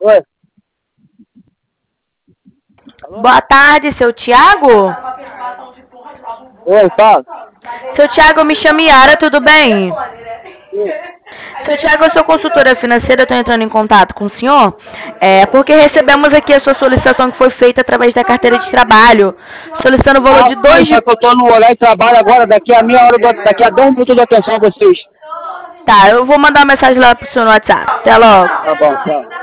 Oi. Boa tarde, seu Thiago? Oi, fala. Seu Thiago, eu me chamo Yara, tudo bem? Sim. Seu Thiago, eu sou consultora financeira, estou entrando em contato com o senhor, porque recebemos aqui a sua solicitação que foi feita através da carteira de trabalho, solicitando o valor Ah, de sim, dois só de... que eu tô no horário de trabalho agora, daqui a meia hora, daqui a 10 minutos de atenção a vocês. Tá, eu vou mandar uma mensagem lá pro senhor no WhatsApp. Até logo. Tá bom, tchau.